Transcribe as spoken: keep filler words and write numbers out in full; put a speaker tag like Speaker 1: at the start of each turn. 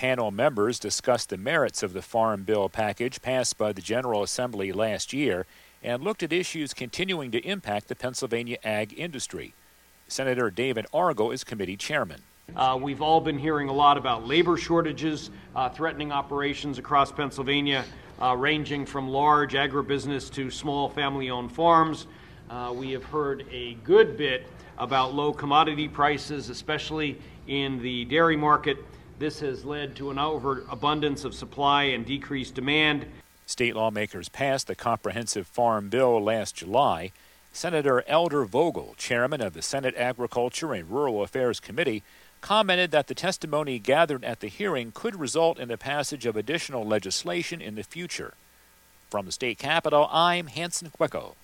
Speaker 1: Panel members discussed the merits of the Farm Bill package passed by the General Assembly last year and looked at issues continuing to impact the Pennsylvania ag industry. Senator David Argo is committee chairman.
Speaker 2: Uh, we've all been hearing a lot about labor shortages uh, threatening operations across Pennsylvania, uh, ranging from large agribusiness to small family-owned farms. Uh, we have heard a good bit about low commodity prices, especially in the dairy market. This has led to an overabundance of supply and decreased demand.
Speaker 1: State lawmakers passed the comprehensive farm bill last July. Senator Elder Vogel, chairman of the Senate Agriculture and Rural Affairs Committee, commented that the testimony gathered at the hearing could result in the passage of additional legislation in the future. From the state capitol, I'm Hanson Quecco.